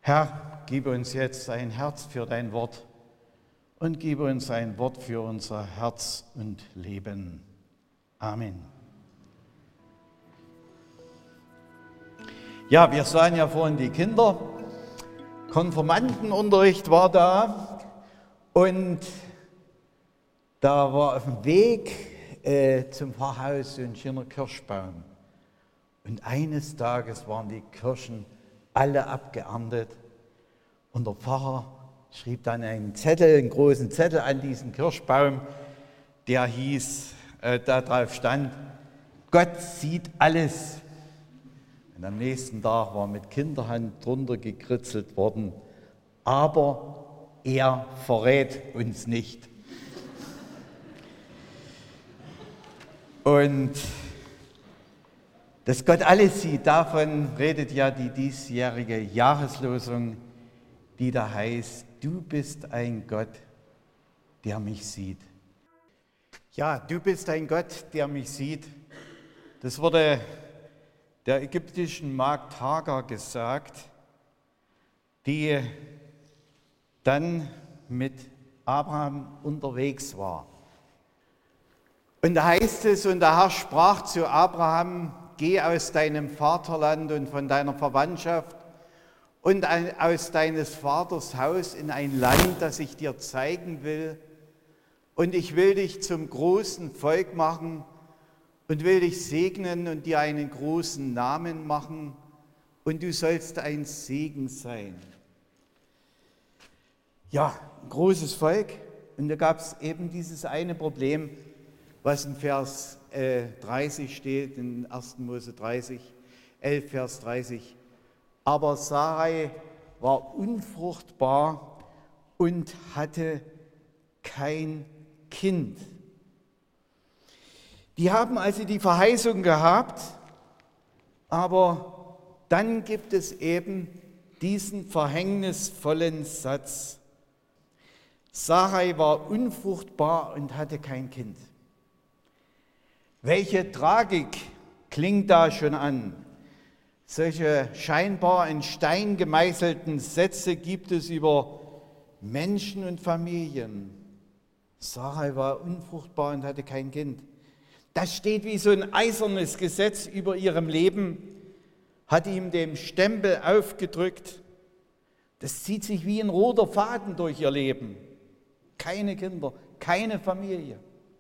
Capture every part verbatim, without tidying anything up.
Herr, gib uns jetzt ein Herz für dein Wort und gib uns ein Wort für unser Herz und Leben. Amen. Ja, wir sahen ja vorhin die Kinder. Konfirmandenunterricht war da und da war auf dem Weg äh, zum Pfarrhaus so ein schöner Kirschbaum. Und eines Tages waren die Kirschen alle abgeerntet und der Pfarrer schrieb dann einen Zettel, einen großen Zettel an diesen Kirschbaum, der hieß, äh, da drauf stand, Gott sieht alles. Und am nächsten Tag war mit Kinderhand drunter gekritzelt worden, aber er verrät uns nicht. Und dass Gott alles sieht, davon redet ja die diesjährige Jahreslosung, die da heißt, du bist ein Gott, der mich sieht. Ja, du bist ein Gott, der mich sieht. Das wurde der ägyptischen Magd Hagar gesagt, die dann mit Abraham unterwegs war. Und da heißt es, und der Herr sprach zu Abraham, geh aus deinem Vaterland und von deiner Verwandtschaft und aus deines Vaters Haus in ein Land, das ich dir zeigen will. Und ich will dich zum großen Volk machen und will dich segnen und dir einen großen Namen machen. Und du sollst ein Segen sein. Ja, ein großes Volk. Und da gab es eben dieses eine Problem, was in Vers äh, dreißig steht, in ersten Mose dreißig, elf, Vers dreißig. Aber Sarai war unfruchtbar und hatte kein Kind. Die haben also die Verheißung gehabt, aber dann gibt es eben diesen verhängnisvollen Satz. Sarai war unfruchtbar und hatte kein Kind. Welche Tragik klingt da schon an? Solche scheinbar in Stein gemeißelten Sätze gibt es über Menschen und Familien. Sarai war unfruchtbar und hatte kein Kind. Das steht wie so ein eisernes Gesetz über ihrem Leben, hat ihm den Stempel aufgedrückt. Das zieht sich wie ein roter Faden durch ihr Leben. Keine Kinder, keine Familie.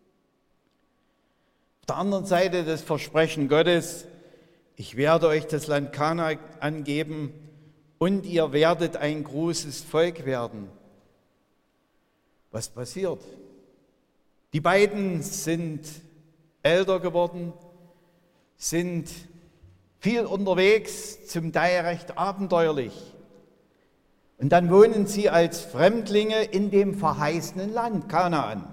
Auf der anderen Seite das Versprechen Gottes, ich werde euch das Land Kanaan geben und ihr werdet ein großes Volk werden. Was passiert? Die beiden sind älter geworden, sind viel unterwegs, zum Teil recht abenteuerlich. Und dann wohnen sie als Fremdlinge in dem verheißenen Land Kanaan.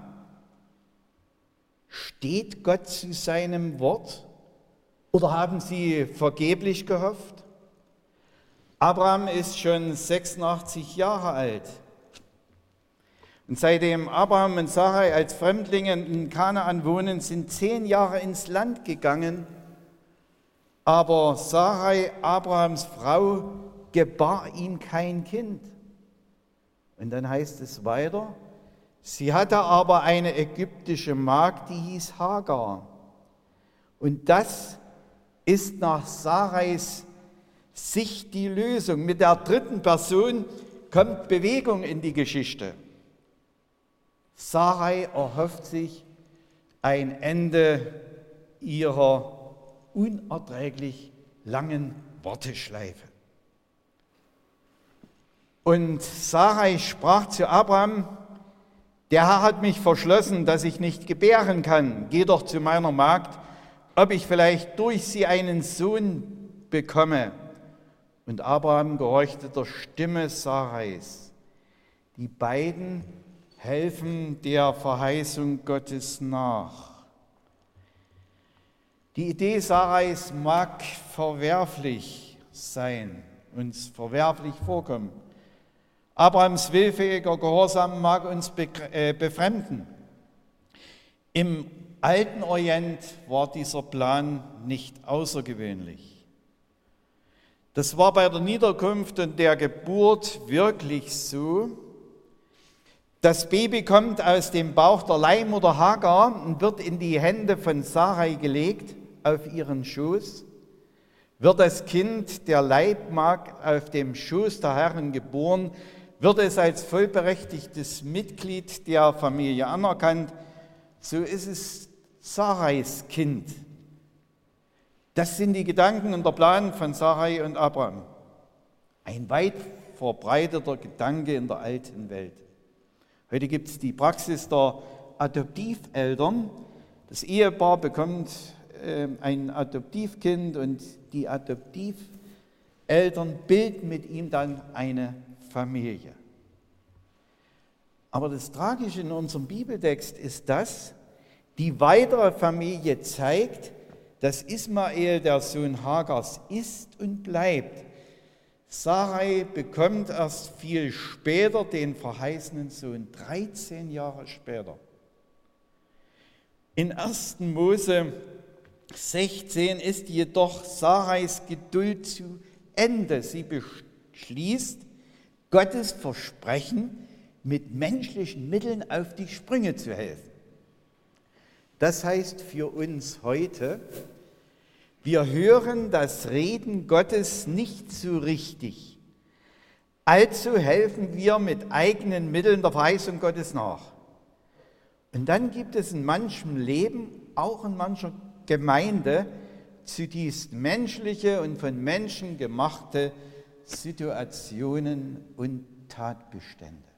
Steht Gott zu seinem Wort oder haben sie vergeblich gehofft? Abraham ist schon sechsundachtzig Jahre alt. Und seitdem Abraham und Sarai als Fremdlinge in Kanaan wohnen, sind zehn Jahre ins Land gegangen. Aber Sarai, Abrahams Frau, gebar ihm kein Kind. Und dann heißt es weiter, sie hatte aber eine ägyptische Magd, die hieß Hagar. Und das ist nach Sarais Sicht die Lösung. Mit der dritten Person kommt Bewegung in die Geschichte. Sarai erhofft sich ein Ende ihrer unerträglich langen Warteschleife. Und Sarai sprach zu Abraham, der Herr hat mich verschlossen, dass ich nicht gebären kann. Geh doch zu meiner Magd, ob ich vielleicht durch sie einen Sohn bekomme. Und Abraham gehorchte der Stimme Sarais. Die beiden helfen der Verheißung Gottes nach. Die Idee Sarais mag verwerflich sein, uns verwerflich vorkommen. Abrahams willfähiger Gehorsam mag uns befremden. Im alten Orient war dieser Plan nicht außergewöhnlich. Das war bei der Niederkunft und der Geburt wirklich so. Das Baby kommt aus dem Bauch der Leihmutter Hagar und wird in die Hände von Sarai gelegt, auf ihren Schoß. Wird das Kind, der Leibmagd, auf dem Schoß der Herrin geboren, wird es als vollberechtigtes Mitglied der Familie anerkannt. So ist es Sarais Kind. Das sind die Gedanken und der Plan von Sarai und Abraham. Ein weit verbreiteter Gedanke in der alten Welt. Heute gibt es die Praxis der Adoptiveltern. Das Ehepaar bekommt äh, ein Adoptivkind und die Adoptiveltern bilden mit ihm dann eine Familie. Aber das Tragische in unserem Bibeltext ist das, die weitere Familie zeigt, dass Ismael der Sohn Hagars ist und bleibt. Sarai bekommt erst viel später den verheißenen Sohn, dreizehn Jahre später. In ersten Mose sechzehn ist jedoch Sarais Geduld zu Ende. Sie beschließt, Gottes Versprechen mit menschlichen Mitteln auf die Sprünge zu helfen. Das heißt für uns heute, wir hören das Reden Gottes nicht so richtig. Also helfen wir mit eigenen Mitteln der Verheißung Gottes nach. Und dann gibt es in manchem Leben, auch in mancher Gemeinde, zutiefst menschliche und von Menschen gemachte Situationen und Tatbestände.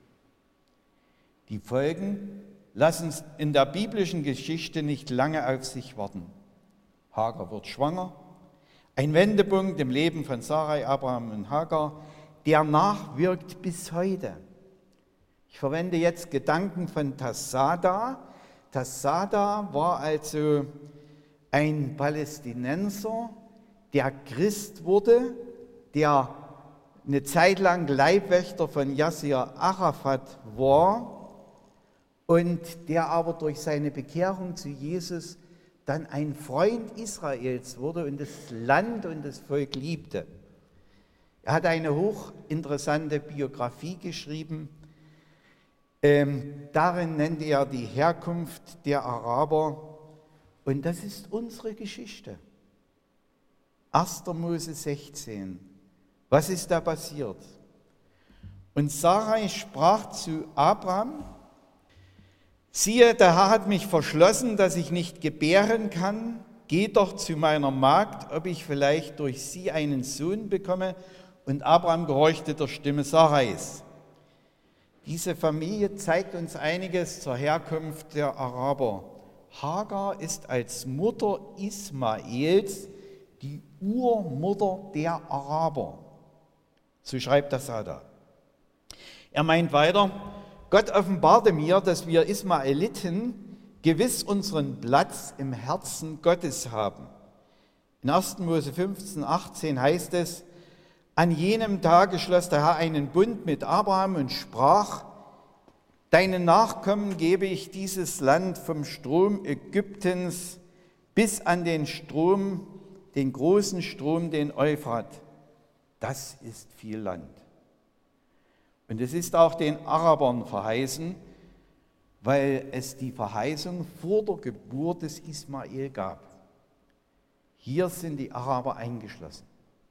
Die Folgen lassen in der biblischen Geschichte nicht lange auf sich warten. Hagar wird schwanger, ein Wendepunkt im Leben von Sarai, Abraham und Hagar, der nachwirkt bis heute. Ich verwende jetzt Gedanken von Tassada. Tassada war also ein Palästinenser, der Christ wurde, der eine Zeit lang Leibwächter von Yasser Arafat war und der aber durch seine Bekehrung zu Jesus dann ein Freund Israels wurde und das Land und das Volk liebte. Er hat eine hochinteressante Biografie geschrieben. Ähm, darin nennt er die Herkunft der Araber und das ist unsere Geschichte. erster Mose sechzehn. Was ist da passiert? Und Sarai sprach zu Abraham: Siehe, der Herr hat mich verschlossen, dass ich nicht gebären kann. Geh doch zu meiner Magd, ob ich vielleicht durch sie einen Sohn bekomme. Und Abraham gehorchte der Stimme Sarais. Diese Familie zeigt uns einiges zur Herkunft der Araber. Hagar ist als Mutter Ismaels die Urmutter der Araber. So schreibt Tassada. Er meint weiter: Gott offenbarte mir, dass wir Ismaeliten gewiss unseren Platz im Herzen Gottes haben. In erster Mose fünfzehn, achtzehn heißt es: An jenem Tage schloss der Herr einen Bund mit Abraham und sprach: Deinen Nachkommen gebe ich dieses Land vom Strom Ägyptens bis an den Strom, den großen Strom, den Euphrat. Das ist viel Land. Und es ist auch den Arabern verheißen, weil es die Verheißung vor der Geburt des Ismael gab. Hier sind die Araber eingeschlossen.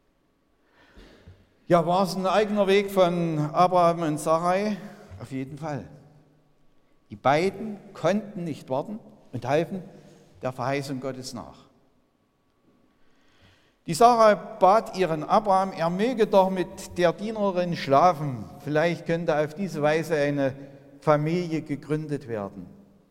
Ja, war es ein eigener Weg von Abraham und Sarai? Auf jeden Fall. Die beiden konnten nicht warten und halfen der Verheißung Gottes nach. Die Sarai bat ihren Abraham, er möge doch mit der Dienerin schlafen. Vielleicht könnte auf diese Weise eine Familie gegründet werden.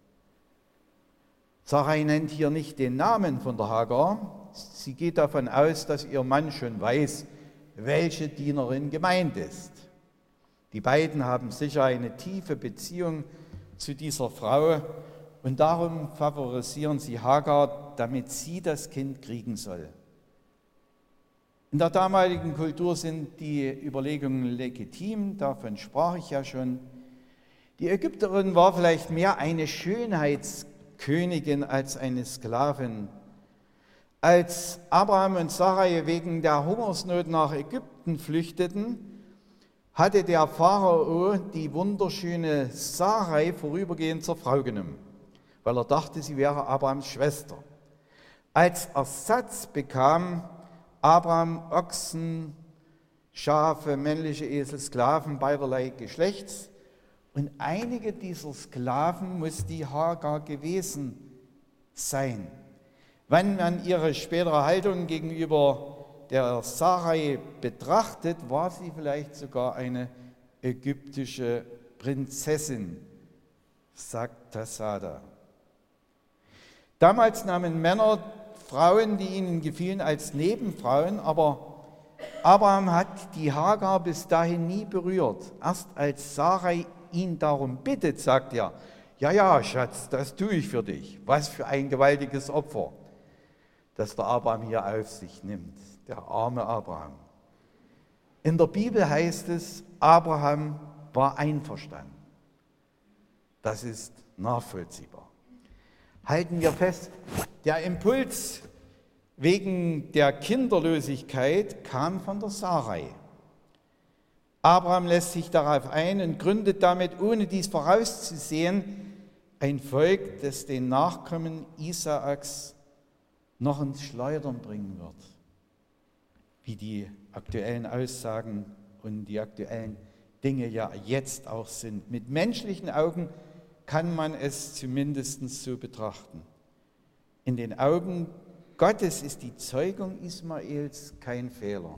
Sarai nennt hier nicht den Namen von der Hagar. Sie geht davon aus, dass ihr Mann schon weiß, welche Dienerin gemeint ist. Die beiden haben sicher eine tiefe Beziehung zu dieser Frau und darum favorisieren sie Hagar, damit sie das Kind kriegen soll. In der damaligen Kultur sind die Überlegungen legitim, davon sprach ich ja schon. Die Ägypterin war vielleicht mehr eine Schönheitskönigin als eine Sklavin. Als Abraham und Sarai wegen der Hungersnot nach Ägypten flüchteten, hatte der Pharao die wunderschöne Sarai vorübergehend zur Frau genommen, weil er dachte, sie wäre Abrahams Schwester. Als Ersatz bekam Abraham Ochsen, Schafe, männliche Esel, Sklaven beiderlei Geschlechts. Und einige dieser Sklaven muss die Hagar gewesen sein. Wenn man ihre spätere Haltung gegenüber der Sarai betrachtet, war sie vielleicht sogar eine ägyptische Prinzessin, sagt Tassada. Damals nahmen Männer Frauen, die ihnen gefielen, als Nebenfrauen, aber Abraham hat die Hagar bis dahin nie berührt. Erst als Sarai ihn darum bittet, sagt er, ja, ja, Schatz, das tue ich für dich. Was für ein gewaltiges Opfer, das der Abraham hier auf sich nimmt, der arme Abraham. In der Bibel heißt es, Abraham war einverstanden. Das ist nachvollziehbar. Halten wir fest, der Impuls wegen der Kinderlosigkeit kam von der Sarai. Abraham lässt sich darauf ein und gründet damit, ohne dies vorauszusehen, ein Volk, das den Nachkommen Isaaks noch ins Schleudern bringen wird. Wie die aktuellen Aussagen und die aktuellen Dinge ja jetzt auch sind. Mit menschlichen Augen kann man es zumindest so betrachten. In den Augen Gottes ist die Zeugung Ismaels kein Fehler.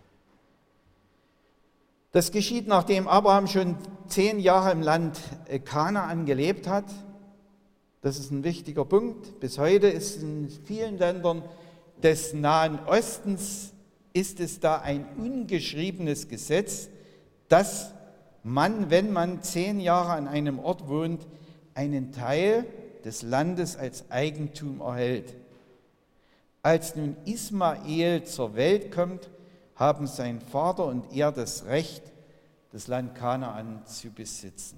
Das geschieht, nachdem Abraham schon zehn Jahre im Land Kanaan gelebt hat. Das ist ein wichtiger Punkt. Bis heute ist in vielen Ländern des Nahen Ostens ist es da ein ungeschriebenes Gesetz, dass man, wenn man zehn Jahre an einem Ort wohnt, einen Teil des Landes als Eigentum erhält. Als nun Ismael zur Welt kommt, haben sein Vater und er das Recht, das Land Kanaan zu besitzen.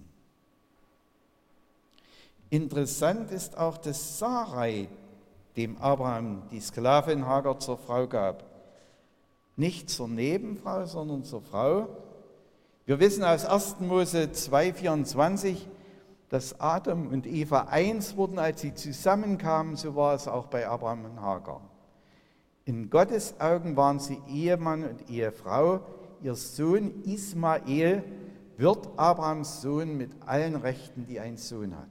Interessant ist auch, dass Sarai dem Abraham die Sklavin Hagar zur Frau gab. Nicht zur Nebenfrau, sondern zur Frau. Wir wissen aus erster Mose zwei vierundzwanzig, dass Adam und Eva eins wurden, als sie zusammenkamen, so war es auch bei Abraham und Hagar. In Gottes Augen waren sie Ehemann und Ehefrau. Ihr Sohn Ismael wird Abrahams Sohn mit allen Rechten, die ein Sohn hat.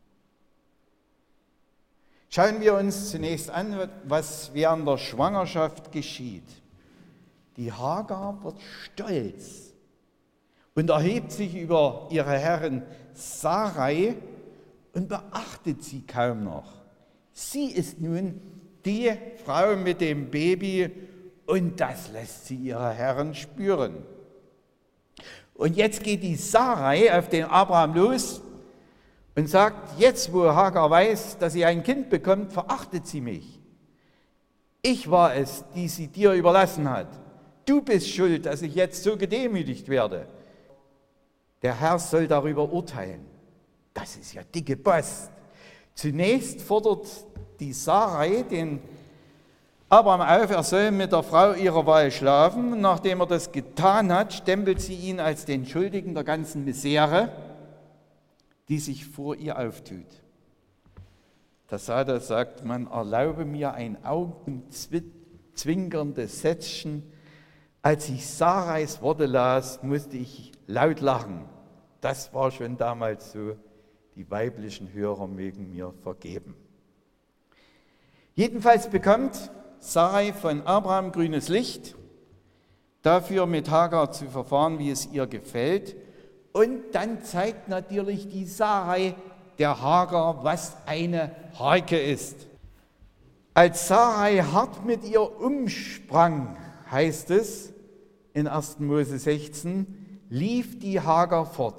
Schauen wir uns zunächst an, was während der Schwangerschaft geschieht. Die Hagar wird stolz und erhebt sich über ihre Herrin Sarai und beachtet sie kaum noch. Sie ist nun die Frau mit dem Baby und das lässt sie ihre Herren spüren. Und jetzt geht die Sarai auf den Abraham los und sagt, jetzt wo Hagar weiß, dass sie ein Kind bekommt, verachtet sie mich. Ich war es, die sie dir überlassen hat. Du bist schuld, dass ich jetzt so gedemütigt werde. Der Herr soll darüber urteilen. Das ist ja dicke Post. Zunächst fordert die Sarai den Abraham auf, er soll mit der Frau ihrer Wahl schlafen. Nachdem er das getan hat, stempelt sie ihn als den Schuldigen der ganzen Misere, die sich vor ihr auftut. Tassada sagt, man erlaube mir ein augenzwinkerndes Sätzchen. Als ich Sarais Worte las, musste ich laut lachen. Das war schon damals so. Die weiblichen Hörer mögen mir vergeben. Jedenfalls bekommt Sarai von Abraham grünes Licht, dafür mit Hagar zu verfahren, wie es ihr gefällt. Und dann zeigt natürlich die Sarai der Hagar, was eine Harke ist. Als Sarai hart mit ihr umsprang, heißt es in erster Mose sechzehn, lief die Hagar fort.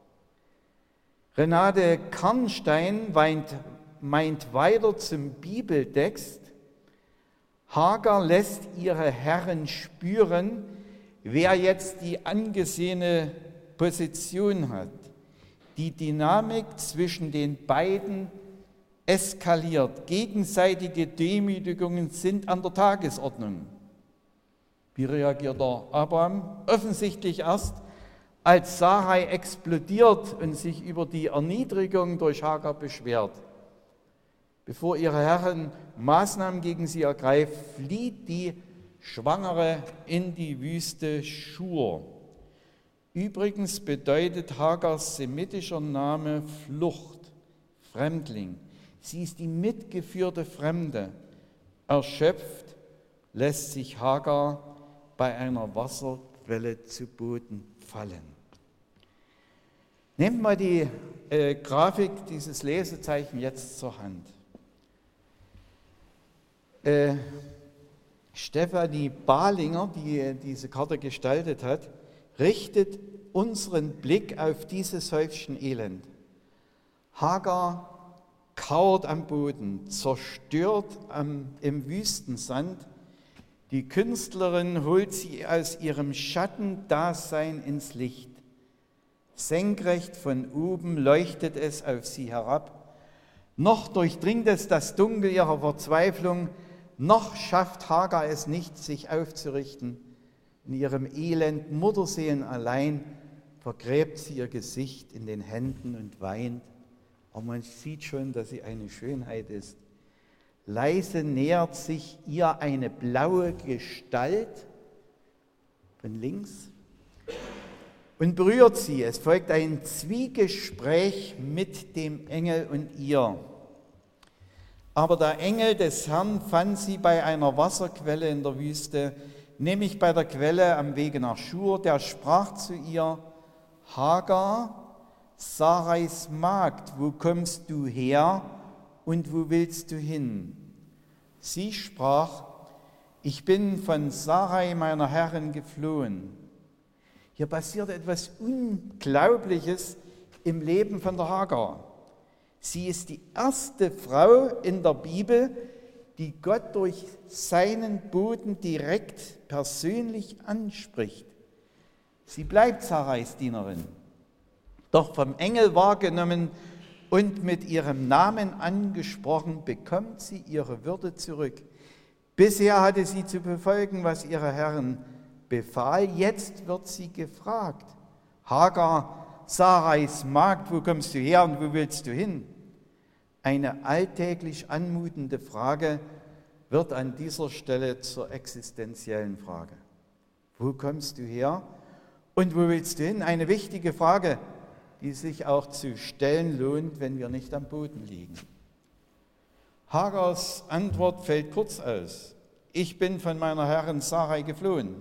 Renate Karnstein meint, meint weiter zum Bibeltext, Hagar lässt ihre Herren spüren, wer jetzt die angesehene Position hat. Die Dynamik zwischen den beiden eskaliert. Gegenseitige Demütigungen sind an der Tagesordnung. Wie reagiert der Abraham? Offensichtlich erst, als Sarai explodiert und sich über die Erniedrigung durch Hagar beschwert. Bevor ihre Herrin Maßnahmen gegen sie ergreift, flieht die Schwangere in die Wüste Schur. Übrigens bedeutet Hagars semitischer Name Flucht, Fremdling. Sie ist die mitgeführte Fremde. Erschöpft lässt sich Hagar bei einer Wasserquelle zu Boden fallen. Nehmt mal die äh, Grafik, dieses Lesezeichen jetzt zur Hand. Äh, Stefanie Balinger, die diese Karte gestaltet hat, richtet unseren Blick auf dieses Häufchen Elend. Hagar kauert am Boden, zerstört am, im Wüstensand. Die Künstlerin holt sie aus ihrem Schattendasein ins Licht. Senkrecht von oben leuchtet es auf sie herab. Noch durchdringt es das Dunkel ihrer Verzweiflung, noch schafft Hagar es nicht, sich aufzurichten. In ihrem Elend Mutterseelen allein vergräbt sie ihr Gesicht in den Händen und weint. Aber man sieht schon, dass sie eine Schönheit ist. Leise nähert sich ihr eine blaue Gestalt von links und berührt sie. Es folgt ein Zwiegespräch mit dem Engel und ihr. Aber der Engel des Herrn fand sie bei einer Wasserquelle in der Wüste, nämlich bei der Quelle am Wege nach Schur. Der sprach zu ihr: Hagar, Sarais Magd, wo kommst du her und wo willst du hin? Sie sprach: Ich bin von Sarai, meiner Herrin, geflohen. Hier passiert etwas Unglaubliches im Leben von der Hagar. Sie ist die erste Frau in der Bibel, die Gott durch seinen Boten direkt persönlich anspricht. Sie bleibt Sarais Dienerin, doch vom Engel wahrgenommen und mit ihrem Namen angesprochen, bekommt sie ihre Würde zurück. Bisher hatte sie zu befolgen, was ihre Herrin befahl, jetzt wird sie gefragt. Hagar, Sarais Magd, wo kommst du her und wo willst du hin? Eine alltäglich anmutende Frage wird an dieser Stelle zur existenziellen Frage. Wo kommst du her und wo willst du hin? Eine wichtige Frage, die sich auch zu stellen lohnt, wenn wir nicht am Boden liegen. Hagars Antwort fällt kurz aus. Ich bin von meiner Herrin Sarai geflohen.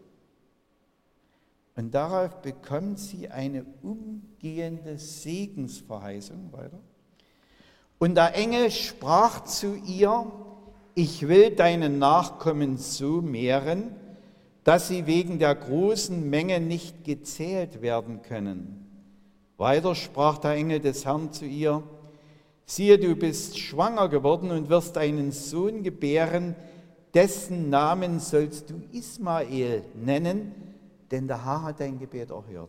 Und darauf bekommt sie eine umgehende Segensverheißung weiter. Und der Engel sprach zu ihr: Ich will deine Nachkommen so mehren, dass sie wegen der großen Menge nicht gezählt werden können. Weiter sprach der Engel des Herrn zu ihr: Siehe, du bist schwanger geworden und wirst einen Sohn gebären, dessen Namen sollst du Ismael nennen, denn der Herr hat dein Gebet erhört.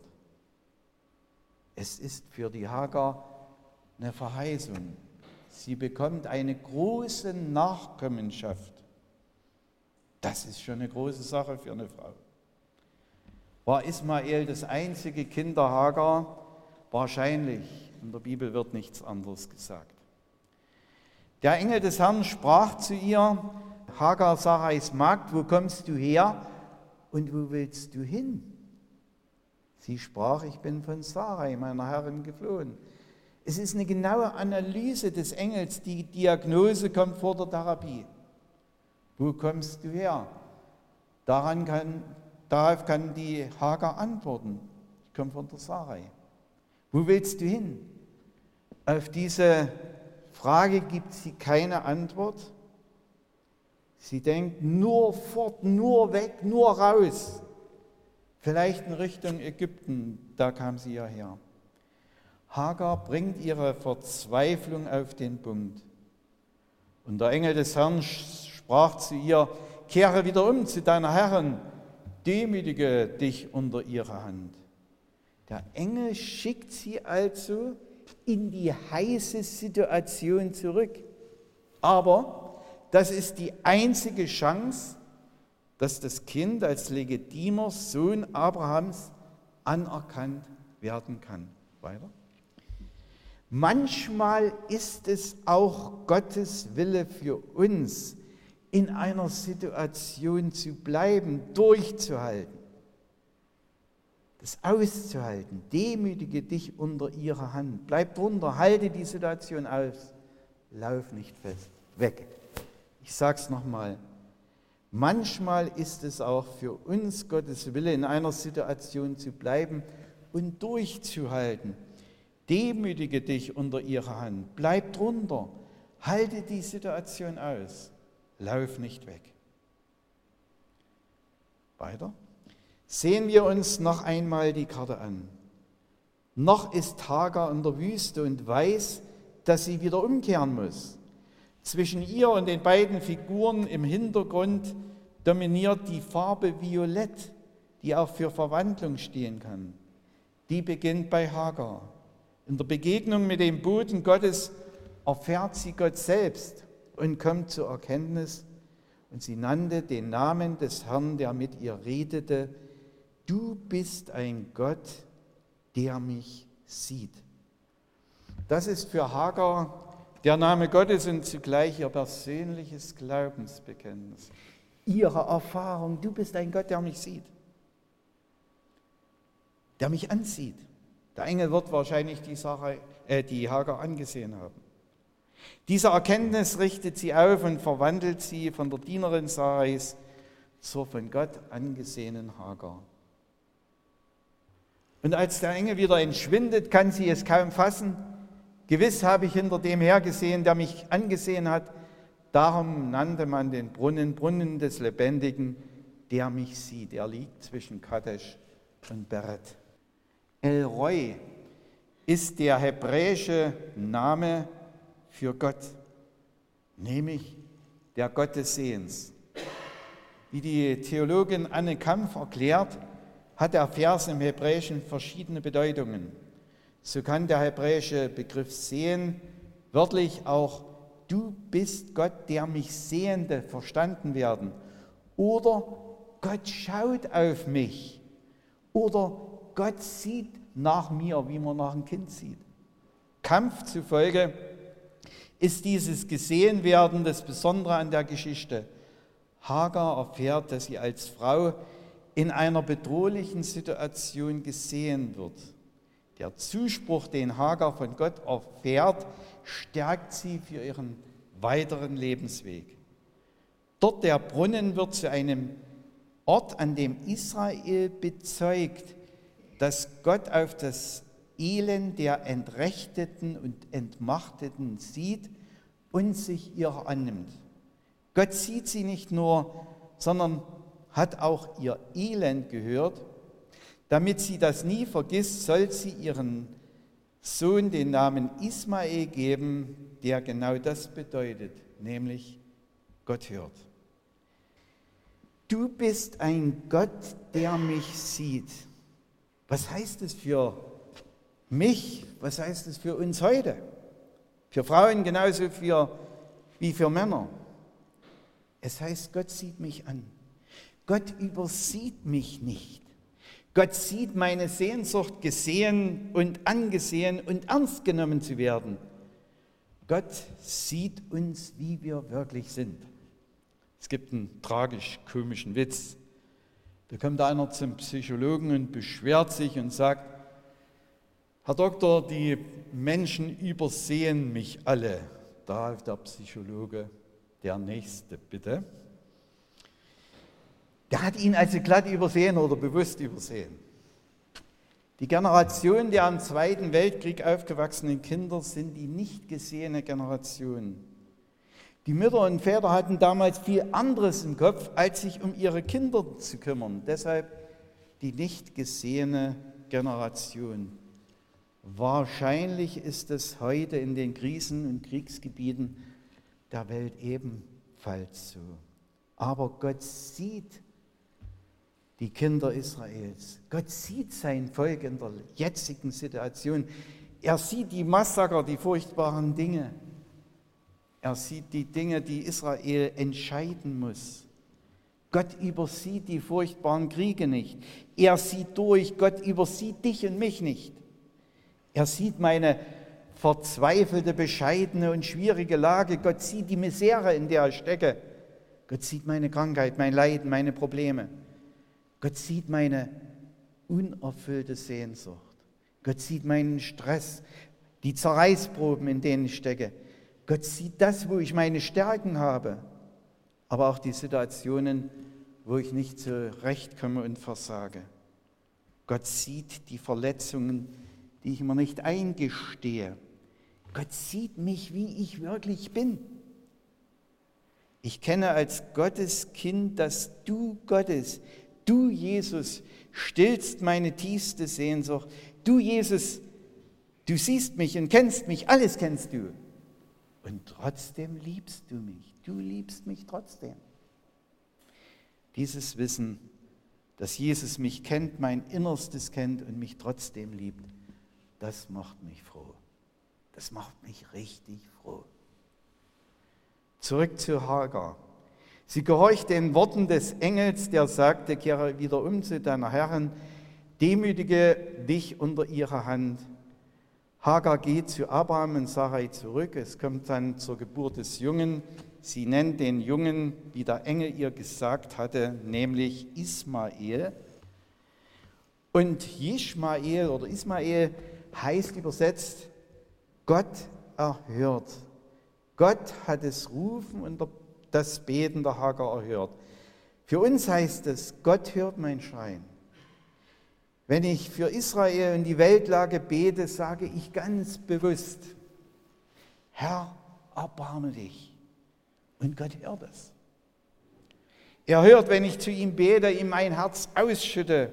Es ist für die Hagar eine Verheißung. Sie bekommt eine große Nachkommenschaft. Das ist schon eine große Sache für eine Frau. War Ismael das einzige Kind der Hagar? Wahrscheinlich. In der Bibel wird nichts anderes gesagt. Der Engel des Herrn sprach zu ihr: Hagar, Sarais Magd, wo kommst du her und wo willst du hin? Sie sprach: Ich bin von Sarai, meiner Herrin, geflohen. Es ist eine genaue Analyse des Engels. Die Diagnose kommt vor der Therapie. Wo kommst du her? Daran kann, darauf kann die Hagar antworten: Ich komme von der Sarai. Wo willst du hin? Auf diese Frage gibt sie keine Antwort. Sie denkt nur fort, nur weg, nur raus. Vielleicht in Richtung Ägypten, da kam sie ja her. Hagar bringt ihre Verzweiflung auf den Punkt. Und der Engel des Herrn sprach zu ihr: Kehre wieder um zu deiner Herrin, demütige dich unter ihre Hand. Der Engel schickt sie also in die heiße Situation zurück. Aber das ist die einzige Chance, dass das Kind als legitimer Sohn Abrahams anerkannt werden kann. Weiter. Manchmal ist es auch Gottes Wille für uns, in einer Situation zu bleiben, durchzuhalten, das auszuhalten. Demütige dich unter ihrer Hand. Bleib drunter, halte die Situation aus. Lauf nicht fest. Weg. Ich sage es nochmal. Manchmal ist es auch für uns Gottes Wille, in einer Situation zu bleiben und durchzuhalten. Demütige dich unter ihrer Hand. Bleib drunter. Halte die Situation aus. Lauf nicht weg. Weiter. Sehen wir uns noch einmal die Karte an. Noch ist Hagar in der Wüste und weiß, dass sie wieder umkehren muss. Zwischen ihr und den beiden Figuren im Hintergrund dominiert die Farbe Violett, die auch für Verwandlung stehen kann. Die beginnt bei Hagar. In der Begegnung mit dem Boten Gottes erfährt sie Gott selbst und kommt zur Erkenntnis, und sie nannte den Namen des Herrn, der mit ihr redete: Du bist ein Gott, der mich sieht. Das ist für Hagar der Name Gottes und zugleich ihr persönliches Glaubensbekenntnis. Ihre Erfahrung: Du bist ein Gott, der mich sieht, der mich ansieht. Der Engel wird wahrscheinlich die, Sache, äh, die Hagar angesehen haben. Diese Erkenntnis richtet sie auf und verwandelt sie von der Dienerin Sarais zur von Gott angesehenen Hagar. Und als der Engel wieder entschwindet, kann sie es kaum fassen. Gewiss habe ich hinter dem hergesehen, der mich angesehen hat. Darum nannte man den Brunnen Brunnen des Lebendigen, der mich sieht. Er liegt zwischen Kadesh und Beret. El Roi ist der hebräische Name für Gott, nämlich der Gott des Sehens. Wie die Theologin Anne Kampf erklärt, hat der Vers im Hebräischen verschiedene Bedeutungen. So kann der hebräische Begriff Sehen wörtlich auch Du bist Gott, der mich Sehende verstanden werden. Oder Gott schaut auf mich. Oder Gott sieht nach mir, wie man nach einem Kind sieht. Kampf zufolge ist dieses Gesehenwerden das Besondere an der Geschichte. Hagar erfährt, dass sie als Frau in einer bedrohlichen Situation gesehen wird. Der Zuspruch, den Hagar von Gott erfährt, stärkt sie für ihren weiteren Lebensweg. Dort der Brunnen wird zu einem Ort, an dem Israel bezeugt, dass Gott auf das Elend der Entrechteten und Entmachteten sieht und sich ihrer annimmt. Gott sieht sie nicht nur, sondern hat auch ihr Elend gehört. Damit sie das nie vergisst, soll sie ihren Sohn den Namen Ismael geben, der genau das bedeutet, nämlich Gott hört. Du bist ein Gott, der mich sieht. Was heißt es für mich? Was heißt es für uns heute? Für Frauen genauso für, wie für Männer. Es heißt, Gott sieht mich an. Gott übersieht mich nicht. Gott sieht meine Sehnsucht, gesehen und angesehen und ernst genommen zu werden. Gott sieht uns, wie wir wirklich sind. Es gibt einen tragisch-komischen Witz. Da kommt einer zum Psychologen und beschwert sich und sagt: Herr Doktor, die Menschen übersehen mich alle. Darauf der Psychologe: Der Nächste, bitte. Der hat ihn also glatt übersehen oder bewusst übersehen. Die Generation der im Zweiten Weltkrieg aufgewachsenen Kinder sind die nicht gesehene Generation. Die Mütter und Väter hatten damals viel anderes im Kopf, als sich um ihre Kinder zu kümmern. Deshalb die nicht gesehene Generation. Wahrscheinlich ist es heute in den Krisen- und Kriegsgebieten der Welt ebenfalls so. Aber Gott sieht die Kinder Israels. Gott sieht sein Volk in der jetzigen Situation Er sieht die Massaker, die furchtbaren Dinge. Er sieht die Dinge, die Israel entscheiden muss. Gott übersieht die furchtbaren Kriege nicht. Er sieht durch, Gott übersieht dich und mich nicht. Er sieht meine verzweifelte, bescheidene und schwierige Lage. Gott sieht die Misere, in der ich stecke. Gott sieht meine Krankheit, mein Leiden, meine Probleme. Gott sieht meine unerfüllte Sehnsucht. Gott sieht meinen Stress, die Zerreißproben, in denen ich stecke. Gott sieht das, wo ich meine Stärken habe, aber auch die Situationen, wo ich nicht zurechtkomme und versage. Gott sieht die Verletzungen, die ich mir nicht eingestehe. Gott sieht mich, wie ich wirklich bin. Ich kenne als Gottes Kind das Du Gottes. Du, Jesus, stillst meine tiefste Sehnsucht. Du, Jesus, du siehst mich und kennst mich, alles kennst du. Und trotzdem liebst du mich. Du liebst mich trotzdem. Dieses Wissen, dass Jesus mich kennt, mein Innerstes kennt und mich trotzdem liebt, das macht mich froh. Das macht mich richtig froh. Zurück zu Hagar. Sie gehorcht den Worten des Engels, der sagte, kehre wieder um zu deiner Herrin, demütige dich unter ihrer Hand. Hagar geht zu Abraham und Sarai zurück. Es kommt dann zur Geburt des Jungen. Sie nennt den Jungen, wie der Engel ihr gesagt hatte, nämlich Ismael. Und Ischmael oder Ismael heißt übersetzt, Gott erhört. Gott hat das Rufen und das Beten der Hagar erhört. Für uns heißt es, Gott hört mein Schreien. Wenn ich für Israel und die Weltlage bete, sage ich ganz bewusst, Herr, erbarme dich. Und Gott hört es. Er hört, wenn ich zu ihm bete, ihm mein Herz ausschütte.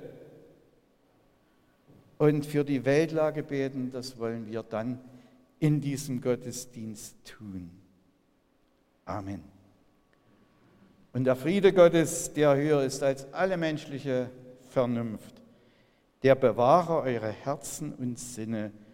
Und für die Weltlage beten, das wollen wir dann in diesem Gottesdienst tun. Amen. Und der Friede Gottes, der höher ist als alle menschliche Vernunft, der bewahre eure Herzen und Sinne